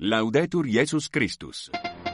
Laudetur Jesus Christus.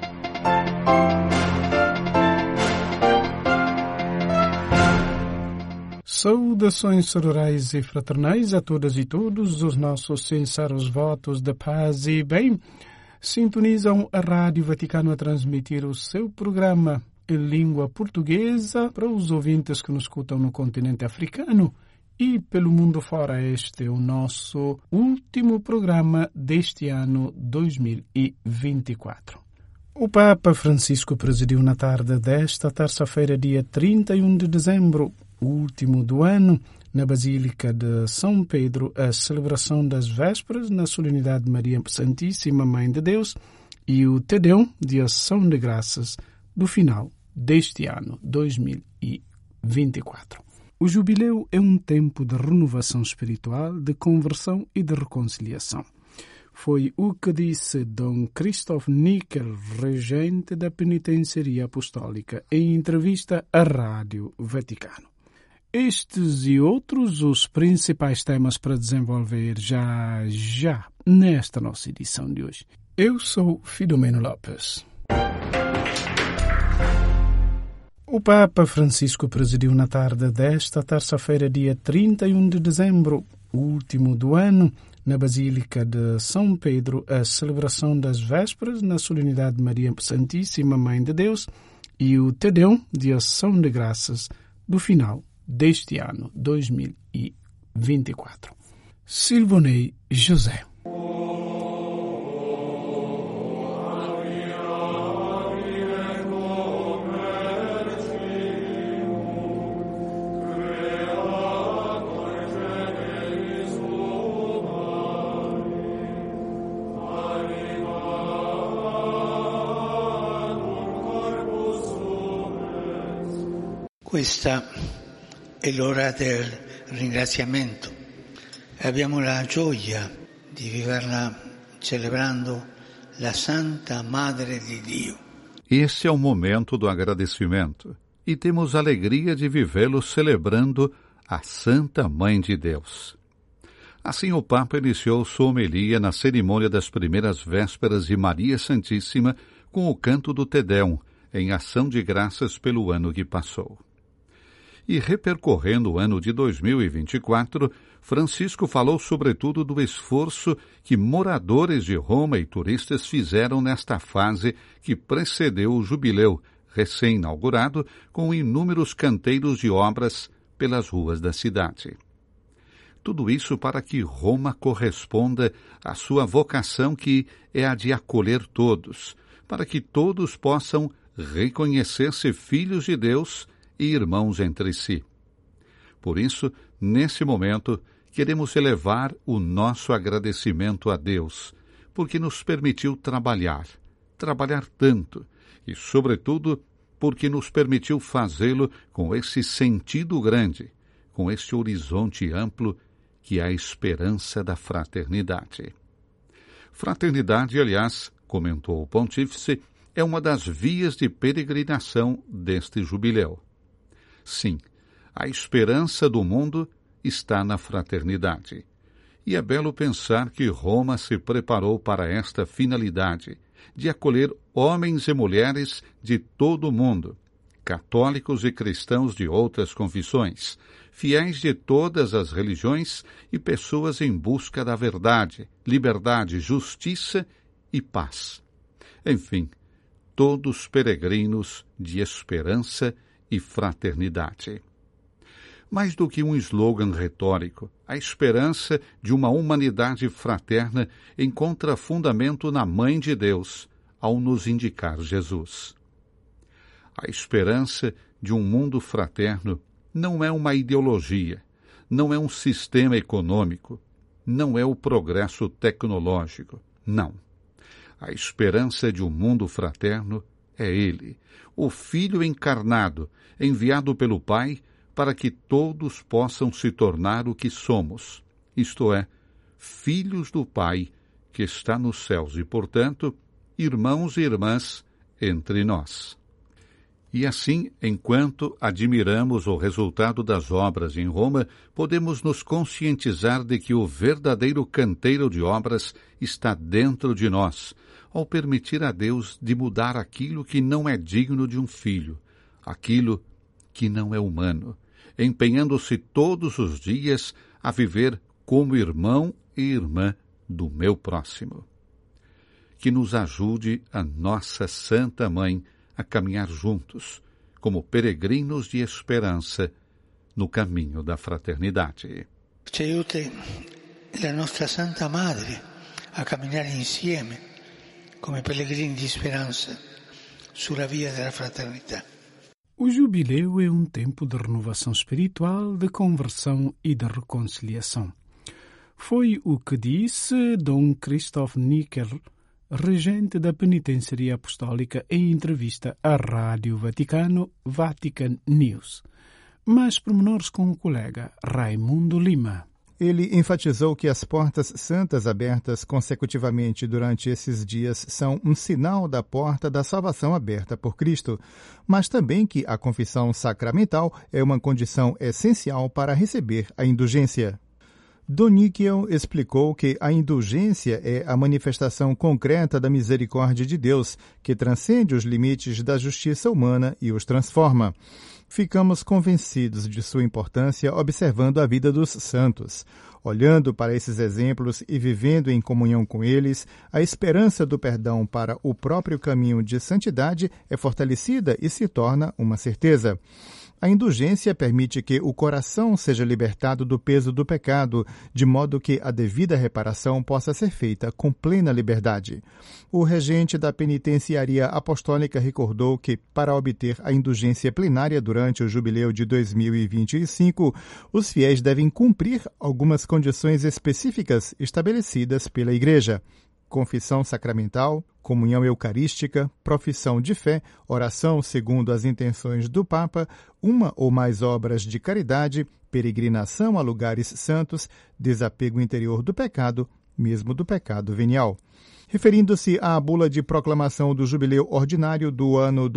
Saudações sororais e fraternais a todas e todos os nossos sinceros votos de paz e bem. Sintonizam a Rádio Vaticano a transmitir o seu programa em língua portuguesa para os ouvintes que nos escutam no continente africano e pelo mundo fora. Este é o nosso último programa deste ano 2024. O Papa Francisco presidiu na tarde desta terça-feira, dia 31 de dezembro, último do ano, na Basílica de São Pedro, a celebração das vésperas na solenidade de Maria Santíssima Mãe de Deus e o Te Deum de Ação de Graças do final deste ano 2024. O jubileu é um tempo de renovação espiritual, de conversão e de reconciliação. Foi o que disse Dom Christoph Nickel, regente da Penitenciaria Apostólica, em entrevista à Rádio Vaticano. Estes e outros os principais temas para desenvolver já nesta nossa edição de hoje. Eu sou Filomeno Lopes. O Papa Francisco presidiu na tarde desta terça-feira, dia 31 de dezembro, último do ano, na Basílica de São Pedro, a celebração das vésperas na solenidade de Maria Santíssima Mãe de Deus e o Te Deum de Ação de Graças do final deste ano 2024. Silvonei José. Questa è l'ora del ringraziamento e abbiamo la gioia di viverla celebrando la Santa Madre di Dio. Este é o momento do agradecimento e temos a alegria de vivê-lo celebrando a Santa Mãe de Deus. Assim o Papa iniciou sua homilia na cerimônia das primeiras vésperas de Maria Santíssima com o canto do Te Deum, em ação de graças pelo ano que passou. E repercorrendo o ano de 2024, Francisco falou sobretudo do esforço que moradores de Roma e turistas fizeram nesta fase que precedeu o jubileu, recém-inaugurado, com inúmeros canteiros de obras pelas ruas da cidade. Tudo isso para que Roma corresponda à sua vocação, que é a de acolher todos, para que todos possam reconhecer-se filhos de Deus e irmãos entre si. Por isso, nesse momento, queremos elevar o nosso agradecimento a Deus, porque nos permitiu trabalhar tanto, e, sobretudo, porque nos permitiu fazê-lo com esse sentido grande, com esse horizonte amplo, que é a esperança da fraternidade. Fraternidade, aliás, comentou o Pontífice, é uma das vias de peregrinação deste jubileu. Sim, a esperança do mundo está na fraternidade. E é belo pensar que Roma se preparou para esta finalidade, de acolher homens e mulheres de todo o mundo, católicos e cristãos de outras confissões, fiéis de todas as religiões e pessoas em busca da verdade, liberdade, justiça e paz. Enfim, todos peregrinos de esperança e fraternidade. Mais do que um slogan retórico, a esperança de uma humanidade fraterna encontra fundamento na Mãe de Deus, ao nos indicar Jesus. A esperança de um mundo fraterno não é uma ideologia, não é um sistema econômico, não é o progresso tecnológico, não. A esperança de um mundo fraterno é Ele, o Filho encarnado, enviado pelo Pai para que todos possam se tornar o que somos, isto é, filhos do Pai que está nos céus e, portanto, irmãos e irmãs entre nós. E assim, enquanto admiramos o resultado das obras em Roma, podemos nos conscientizar de que o verdadeiro canteiro de obras está dentro de nós, ao permitir a Deus de mudar aquilo que não é digno de um filho, aquilo que não é humano, empenhando-se todos os dias a viver como irmão e irmã do meu próximo. Que nos ajude a nossa Santa Mãe a caminhar juntos, como peregrinos de esperança, no caminho da fraternidade. Ci aiuti la nostra Santa Madre a camminare insieme, come pellegrini di speranza, sulla via della fraternità. O jubileu é um tempo de renovação espiritual, de conversão e de reconciliação. Foi o que disse Dom Christoph Nickel, regente da Penitenciaria Apostólica, em entrevista à Rádio Vaticano, Vatican News. Mais pormenores com o colega Raimundo Lima. Ele enfatizou que as portas santas abertas consecutivamente durante esses dias são um sinal da porta da salvação aberta por Cristo, mas também que a confissão sacramental é uma condição essencial para receber a indulgência. Dom Nickel explicou que a indulgência é a manifestação concreta da misericórdia de Deus, que transcende os limites da justiça humana e os transforma. Ficamos convencidos de sua importância observando a vida dos santos. Olhando para esses exemplos e vivendo em comunhão com eles, a esperança do perdão para o próprio caminho de santidade é fortalecida e se torna uma certeza. A indulgência permite que o coração seja libertado do peso do pecado, de modo que a devida reparação possa ser feita com plena liberdade. O regente da Penitenciaria Apostólica recordou que, para obter a indulgência plenária durante o jubileu de 2025, os fiéis devem cumprir algumas condições específicas estabelecidas pela Igreja: confissão sacramental, comunhão eucarística, profissão de fé, oração segundo as intenções do Papa, uma ou mais obras de caridade, peregrinação a lugares santos, desapego interior do pecado, mesmo do pecado venial. Referindo-se à bula de proclamação do jubileu ordinário do ano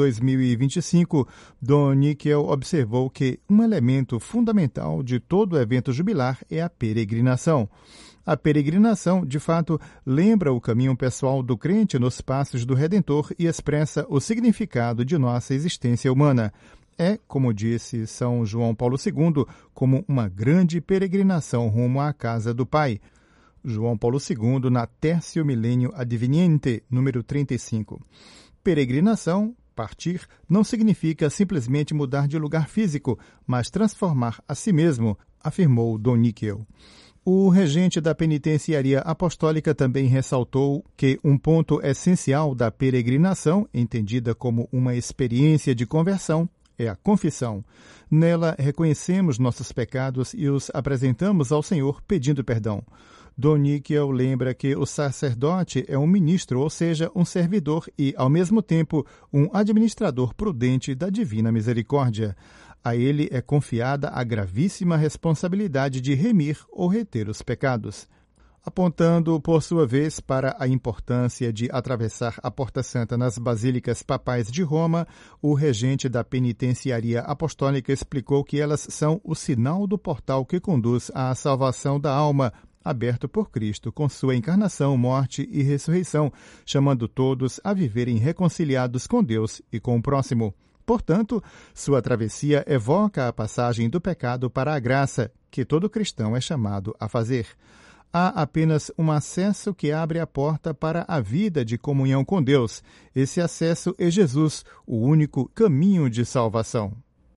2025, Dom Nickel observou que um elemento fundamental de todo evento jubilar é a peregrinação. A peregrinação, de fato, lembra o caminho pessoal do crente nos passos do Redentor e expressa o significado de nossa existência humana. É, como disse São João Paulo II, como uma grande peregrinação rumo à casa do Pai. João Paulo II, na Tertio Millennio Adveniente, número 35. Peregrinação, partir, não significa simplesmente mudar de lugar físico, mas transformar a si mesmo, afirmou Dom Nickel. O regente da Penitenciaria Apostólica também ressaltou que um ponto essencial da peregrinação, entendida como uma experiência de conversão, é a confissão. Nela, reconhecemos nossos pecados e os apresentamos ao Senhor pedindo perdão. Dom Nickel lembra que o sacerdote é um ministro, ou seja, um servidor e, ao mesmo tempo, um administrador prudente da divina misericórdia. A ele é confiada a gravíssima responsabilidade de remir ou reter os pecados. Apontando, por sua vez, para a importância de atravessar a Porta Santa nas basílicas papais de Roma, o regente da Penitenciaria Apostólica explicou que elas são o sinal do portal que conduz à salvação da alma, aberto por Cristo com sua encarnação, morte e ressurreição, chamando todos a viverem reconciliados com Deus e com o próximo. Portanto, sua travessia evoca a passagem do pecado para a graça, que todo cristão é chamado a fazer. Há apenas um acesso que abre a porta para a vida de comunhão com Deus. Esse acesso é Jesus, o único caminho de salvação.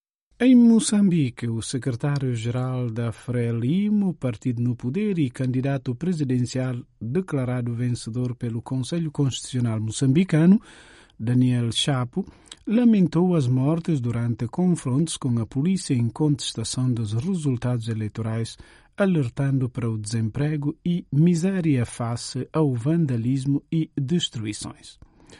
Em Moçambique, o secretário-geral da Frelimo, partido no poder e candidato presidencial declarado vencedor pelo Conselho Constitucional moçambicano, Daniel Chapo, lamentou as mortes durante confrontos com a polícia em contestação dos resultados eleitorais, alertando para o desemprego e miséria face ao vandalismo e destruições.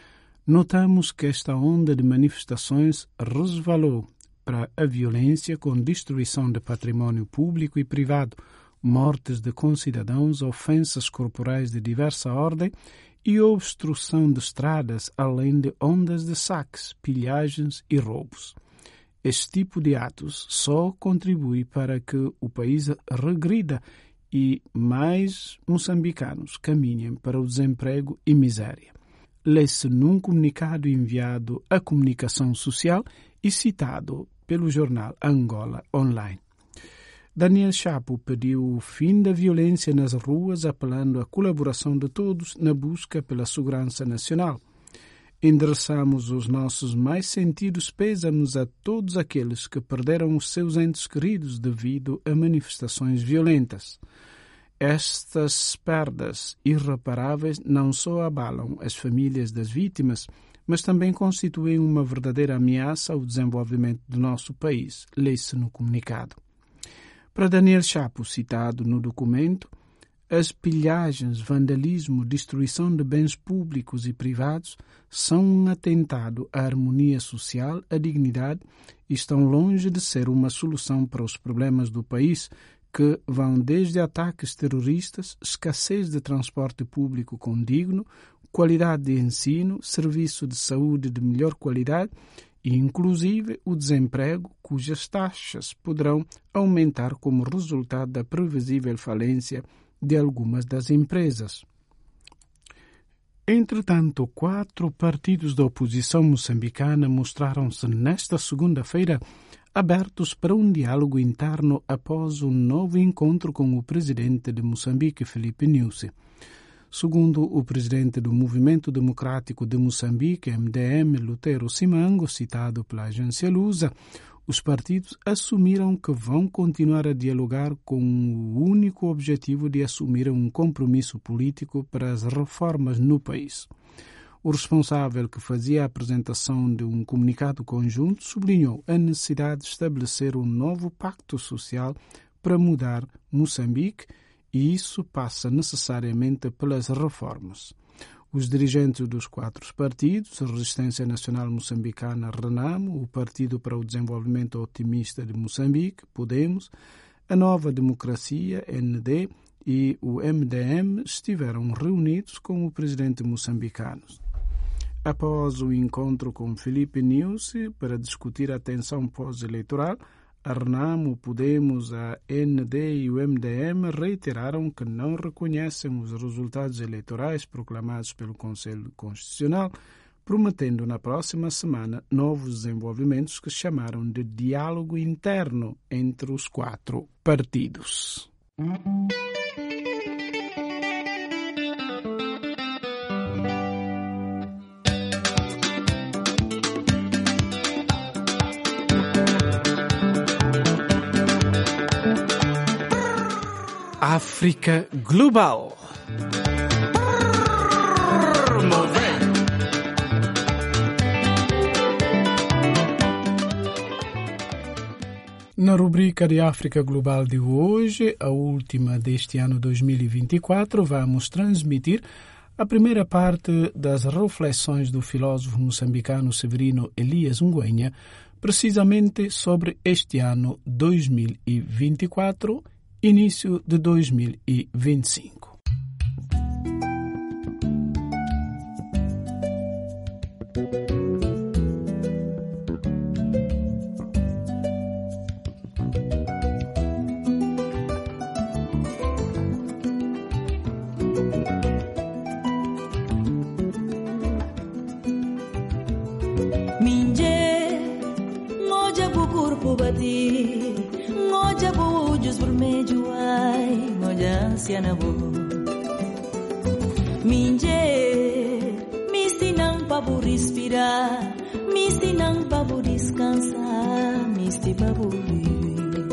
Notamos que esta onda de manifestações resvalou para a violência com destruição de património público e privado, mortes de concidadãos, ofensas corporais de diversa ordem e obstrução de estradas, além de ondas de saques, pilhagens e roubos. Este tipo de atos só contribui para que o país regrida e mais moçambicanos caminhem para o desemprego e miséria. Lê-se num comunicado enviado à comunicação social e citado pelo jornal Angola Online. Daniel Chapo pediu o fim da violência nas ruas, apelando à colaboração de todos na busca pela segurança nacional. Endereçamos os nossos mais sentidos pêsames a todos aqueles que perderam os seus entes queridos devido a manifestações violentas. Estas perdas irreparáveis não só abalam as famílias das vítimas, mas também constituem uma verdadeira ameaça ao desenvolvimento do nosso país, lê-se no comunicado. Para Daniel Chapo, citado no documento, as pilhagens, vandalismo, destruição de bens públicos e privados são um atentado à harmonia social, à dignidade e estão longe de ser uma solução para os problemas do país, que vão desde ataques terroristas, escassez de transporte público condigno, qualidade de ensino, serviço de saúde de melhor qualidade e, inclusive, o desemprego, cujas taxas poderão aumentar como resultado da previsível falência de algumas das empresas. Entretanto, 4 partidos da oposição moçambicana mostraram-se nesta segunda-feira abertos para um diálogo interno após um novo encontro com o presidente de Moçambique, Filipe Nyusi. Segundo o presidente do Movimento Democrático de Moçambique, MDM, Lutero Simango, citado pela agência Lusa, os partidos assumiram que vão continuar a dialogar com o único objetivo de assumir um compromisso político para as reformas no país. O responsável, que fazia a apresentação de um comunicado conjunto, sublinhou a necessidade de estabelecer um novo pacto social para mudar Moçambique, e isso passa necessariamente pelas reformas. Os dirigentes dos 4 partidos, a Resistência Nacional Moçambicana, RENAMO, o Partido para o Desenvolvimento Otimista de Moçambique, Podemos, a Nova Democracia, ND, e o MDM, estiveram reunidos com o presidente moçambicano. Após o encontro com Filipe Nyusi para discutir a tensão pós-eleitoral, a RENAMO, o Podemos, a ND e o MDM reiteraram que não reconhecem os resultados eleitorais proclamados pelo Conselho Constitucional, prometendo na próxima semana novos desenvolvimentos que chamaram de diálogo interno entre os 4 partidos. África Global. Na rubrica de África Global de hoje, a última deste ano 2024, vamos transmitir a primeira parte das reflexões do filósofo moçambicano Severino Elias Ngwenha, precisamente sobre este ano 2024, início de 2025. Minje, ngoja bukurpo bati, ngoja bujus bermeju ai, ngoja ansiana bo. Minje, misti nang pabu respirar, misti nang pabu descansar, misti pabu viver.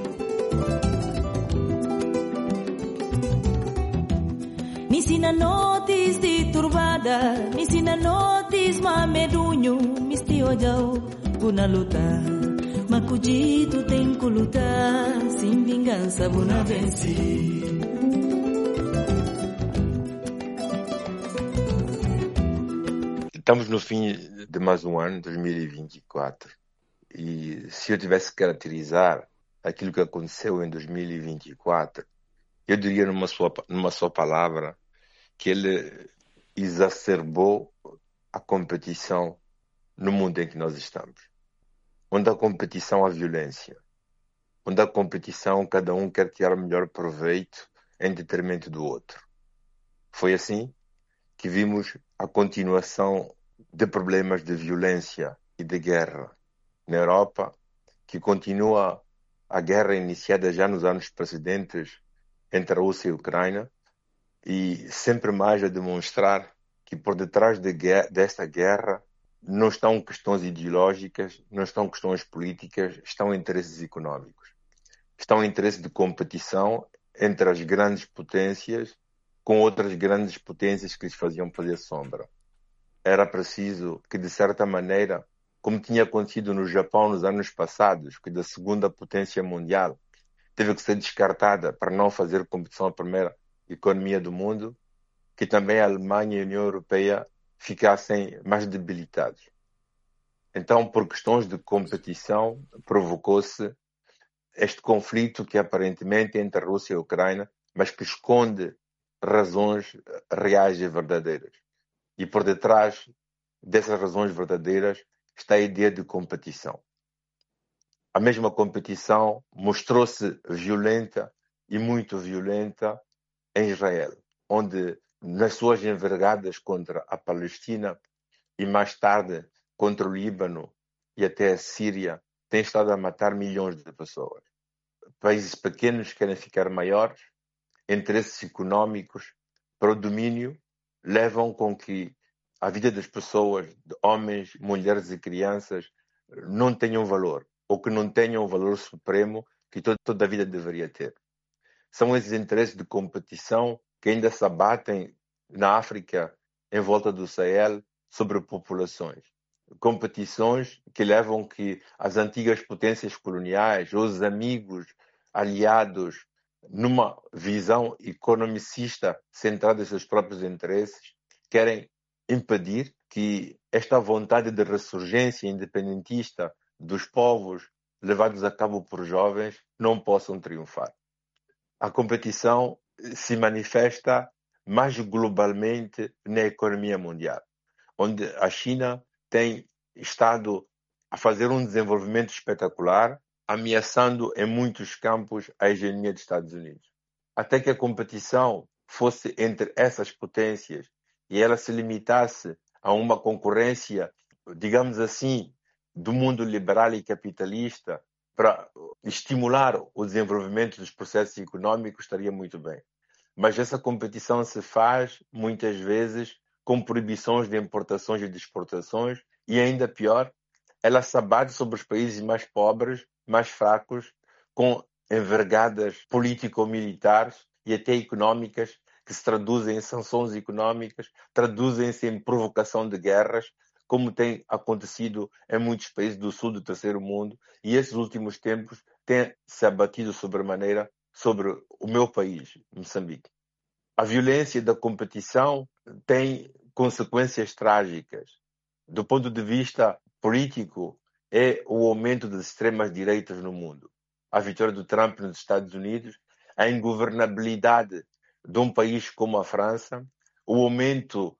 Misina notis de turbada, misina notis mamedunho, misti ojau guna lutar, macudito tem que lutar, sem vingança buna vencer. Estamos no fim de mais um ano, 2024, e se eu tivesse que caracterizar aquilo que aconteceu em 2024, eu diria numa só palavra que ele exacerbou a competição no mundo em que nós estamos. Onde a competição há violência. Onde a competição cada um quer tirar o melhor proveito em detrimento do outro. Foi assim que vimos a continuação de problemas de violência e de guerra na Europa, que continua a guerra iniciada já nos anos precedentes entre a Rússia e a Ucrânia, e sempre mais a demonstrar que por detrás desta guerra não estão questões ideológicas, não estão questões políticas, estão interesses económicos. Estão interesses de competição entre as grandes potências com outras grandes potências que lhes faziam fazer sombra. Era preciso que, de certa maneira, como tinha acontecido no Japão nos anos passados, que da segunda potência mundial teve que ser descartada para não fazer competição à primeira economia do mundo, que também a Alemanha e a União Europeia ficassem mais debilitados. Então, por questões de competição, provocou-se este conflito que aparentemente é entre a Rússia e a Ucrânia, mas que esconde razões reais e verdadeiras. E por detrás dessas razões verdadeiras está a ideia de competição. A mesma competição mostrou-se violenta e muito violenta em Israel, onde nas suas envergadas contra a Palestina e mais tarde contra o Líbano e até a Síria, tem estado a matar milhões de pessoas. Países pequenos querem ficar maiores, interesses económicos para o domínio levam com que a vida das pessoas, de homens, mulheres e crianças, não tenham valor, ou que não tenham o valor supremo que toda a vida deveria ter. São esses interesses de competição que ainda se abatem na África, em volta do Sahel, sobre populações. Competições que levam que as antigas potências coloniais, os amigos, aliados, numa visão economicista centrada em seus próprios interesses, querem impedir que esta vontade de ressurgência independentista dos povos levados a cabo por jovens não possam triunfar. A competição se manifesta mais globalmente na economia mundial, onde a China tem estado a fazer um desenvolvimento espetacular, ameaçando em muitos campos a hegemonia dos Estados Unidos. Até que a competição fosse entre essas potências e ela se limitasse a uma concorrência, digamos assim, do mundo liberal e capitalista para estimular o desenvolvimento dos processos económicos, estaria muito bem. Mas essa competição se faz, muitas vezes, com proibições de importações e de exportações, e ainda pior, ela se abate sobre os países mais pobres, mais fracos, com envergadas político-militares e até económicas, que se traduzem em sanções económicas, traduzem-se em provocação de guerras, como tem acontecido em muitos países do sul do terceiro mundo, e esses últimos tempos têm se abatido sobremaneira sobre o meu país, Moçambique. A violência da competição tem consequências trágicas. Do ponto de vista político, é o aumento das extremas-direitas no mundo. A vitória do Trump nos Estados Unidos, a ingovernabilidade de um país como a França, o aumento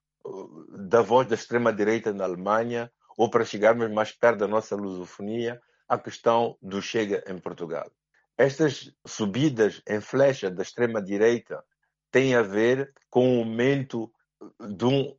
da voz da extrema-direita na Alemanha, ou para chegarmos mais perto da nossa lusofonia, a questão do Chega em Portugal. Estas subidas em flecha da extrema-direita têm a ver com o aumento de um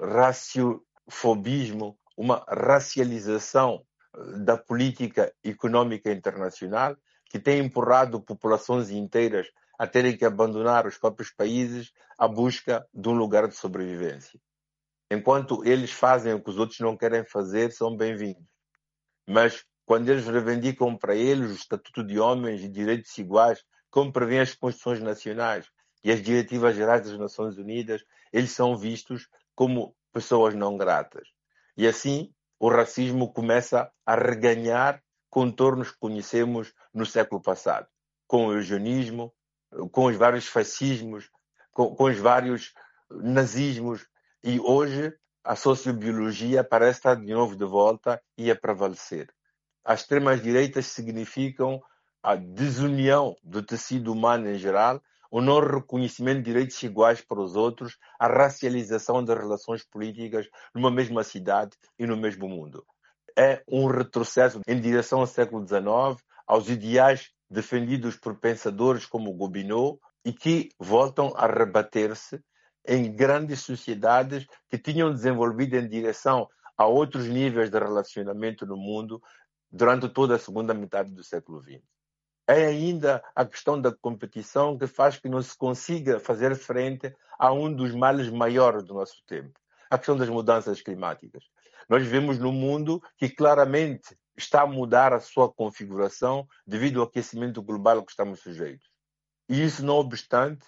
raciofobismo, uma racialização da política económica internacional que tem empurrado populações inteiras a terem que abandonar os próprios países à busca de um lugar de sobrevivência. Enquanto eles fazem o que os outros não querem fazer, são bem-vindos. Mas quando eles reivindicam para eles o Estatuto de Homens e direitos iguais, como prevêem as Constituições Nacionais e as Diretivas Gerais das Nações Unidas, eles são vistos como pessoas não gratas. E assim, o racismo começa a reganhar contornos que conhecemos no século passado, com o eugenismo, com os vários fascismos, com os vários nazismos, e hoje a sociobiologia parece estar de novo de volta e a prevalecer. As extremas direitas significam a desunião do tecido humano em geral, o não reconhecimento de direitos iguais para os outros, a racialização das relações políticas numa mesma cidade e no mesmo mundo. É um retrocesso em direção ao século XIX, aos ideais defendidos por pensadores como Gobineau e que voltam a rebater-se em grandes sociedades que tinham desenvolvido em direção a outros níveis de relacionamento no mundo durante toda a segunda metade do século XX. É ainda a questão da competição que faz que não se consiga fazer frente a um dos males maiores do nosso tempo, a questão das mudanças climáticas. Nós vivemos num mundo que claramente está a mudar a sua configuração devido ao aquecimento global que estamos sujeitos. E isso não obstante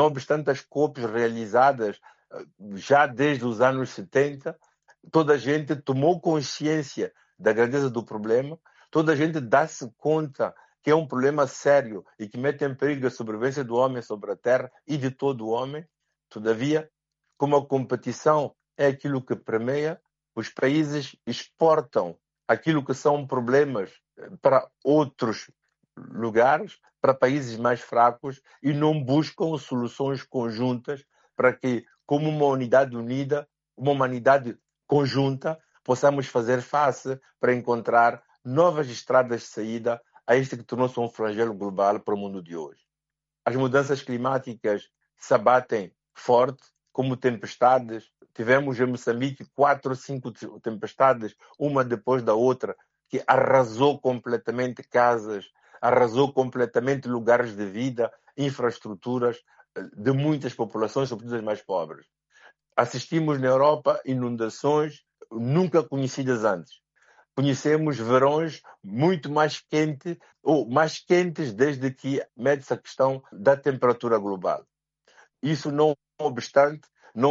as COPs realizadas já desde os anos 70, toda a gente tomou consciência da grandeza do problema, toda a gente dá-se conta que é um problema sério e que mete em perigo a sobrevivência do homem sobre a Terra e de todo o homem. Todavia, como a competição é aquilo que permeia, os países exportam aquilo que são problemas para outros lugares, para países mais fracos, e não buscam soluções conjuntas para que, como uma unidade unida, uma humanidade conjunta, possamos fazer face para encontrar novas estradas de saída a este que tornou-se um flagelo global para o mundo de hoje. As mudanças climáticas se abatem forte, como tempestades. Tivemos em Moçambique 4 ou 5 tempestades, uma depois da outra, que arrasou completamente casas, arrasou completamente lugares de vida, infraestruturas de muitas populações, sobretudo as mais pobres. Assistimos na Europa inundações nunca conhecidas antes. Conhecemos verões muito mais quentes, ou mais quentes desde que mede-se a questão da temperatura global. Isso não obstante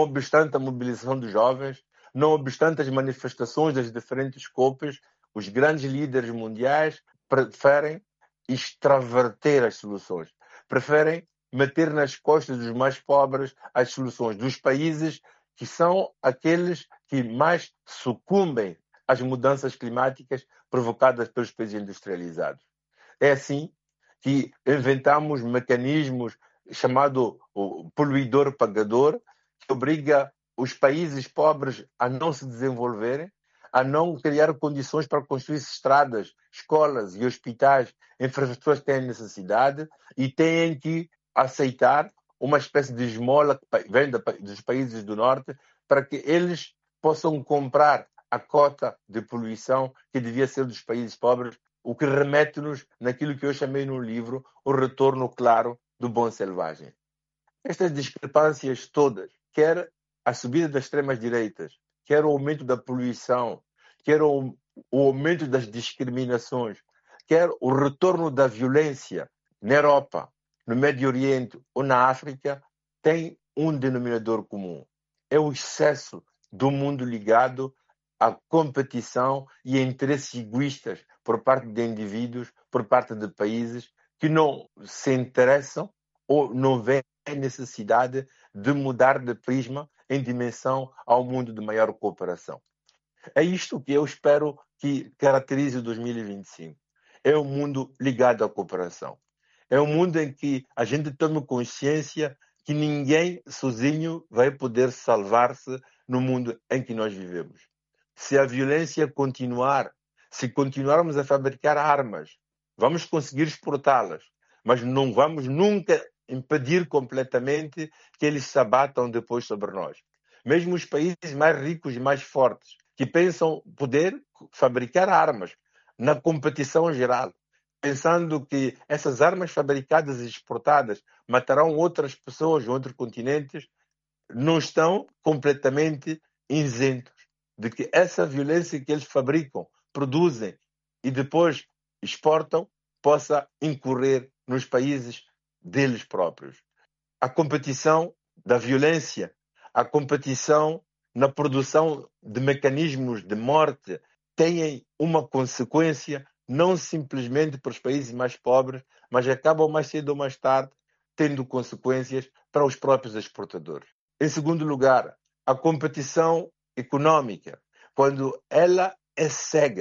a mobilização dos jovens, não obstante as manifestações das diferentes COPs, os grandes líderes mundiais preferem extraverter as soluções, preferem meter nas costas dos mais pobres as soluções dos países que são aqueles que mais sucumbem às mudanças climáticas provocadas pelos países industrializados. É assim que inventamos mecanismos chamado o poluidor-pagador, que obriga os países pobres a não se desenvolverem, a não criar condições para construir estradas, escolas e hospitais, infraestruturas que têm necessidade, e têm que aceitar uma espécie de esmola que vem dos países do norte para que eles possam comprar a cota de poluição que devia ser dos países pobres, o que remete-nos naquilo que eu chamei no livro o retorno claro do bom selvagem. Estas discrepâncias todas, quer a subida das extremas-direitas, quer o aumento da poluição, quer o aumento das discriminações, quer o retorno da violência na Europa, no Médio Oriente ou na África, tem um denominador comum. É o excesso do mundo ligado à competição e a interesses egoístas por parte de indivíduos, por parte de países que não se interessam ou não veem a necessidade de mudar de prisma em dimensão ao mundo de maior cooperação. É isto que eu espero que caracterize o 2025. É um mundo ligado à cooperação. É um mundo em que a gente toma consciência que ninguém sozinho vai poder salvar-se no mundo em que nós vivemos. Se a violência continuar, se continuarmos a fabricar armas, vamos conseguir exportá-las, mas não vamos nunca impedir completamente que eles se abatam depois sobre nós. Mesmo os países mais ricos e mais fortes, que pensam poder fabricar armas na competição geral, pensando que essas armas fabricadas e exportadas matarão outras pessoas em outros continentes, não estão completamente isentos de que essa violência que eles fabricam, produzem e depois exportam, possa incorrer nos países deles próprios. A competição da violência, a competição na produção de mecanismos de morte têm uma consequência não simplesmente para os países mais pobres, mas acabam mais cedo ou mais tarde tendo consequências para os próprios exportadores. Em segundo lugar, a competição econômica, quando ela é cega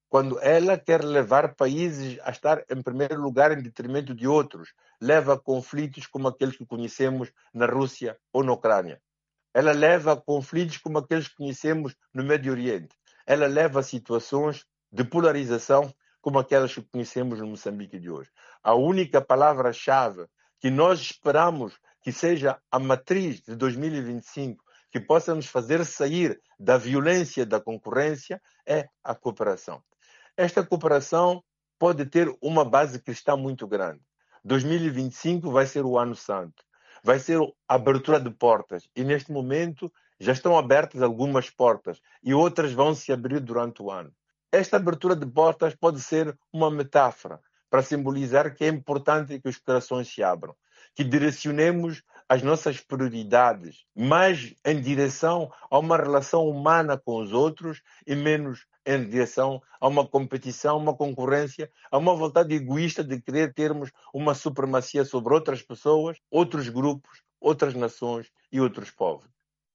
quando ela quer levar países a estar em primeiro lugar em detrimento de outros, leva a conflitos como aqueles que conhecemos na Rússia ou na Ucrânia. Ela leva a conflitos como aqueles que conhecemos no Médio Oriente. Ela leva a situações de polarização como aquelas que conhecemos no Moçambique de hoje. A única palavra-chave que nós esperamos que seja a matriz de 2025, que possa nos fazer sair da violência da concorrência, é a cooperação. Esta cooperação pode ter uma base cristã muito grande. 2025 vai ser o ano santo. Vai ser a abertura de portas. E neste momento já estão abertas algumas portas e outras vão se abrir durante o ano. Esta abertura de portas pode ser uma metáfora para simbolizar que é importante que os corações se abram, que direcionemos as nossas prioridades mais em direção a uma relação humana com os outros e menos em direção a uma competição, uma concorrência, a uma vontade egoísta de querer termos uma supremacia sobre outras pessoas, outros grupos, outras nações e outros povos.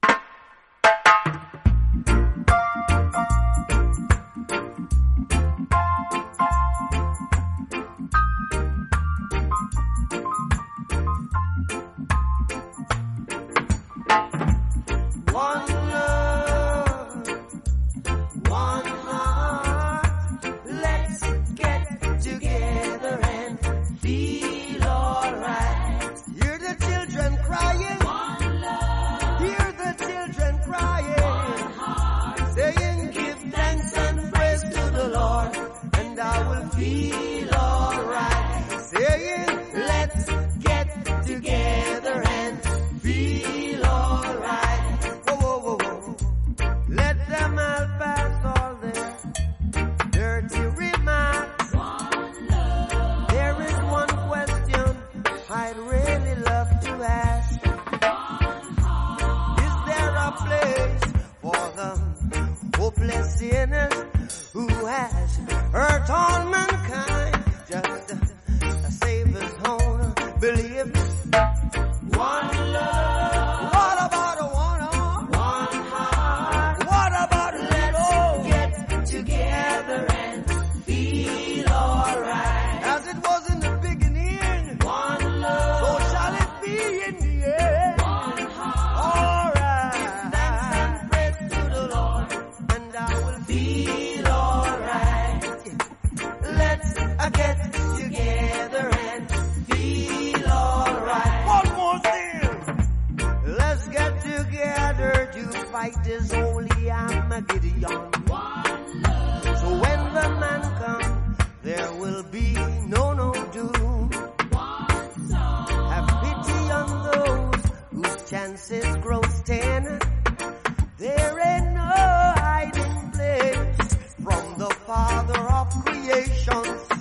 fight is holy Armageddon. So when the man comes, there will be no doom. Have pity on those whose chances grow thin. There ain't no hiding place from the Father of creation.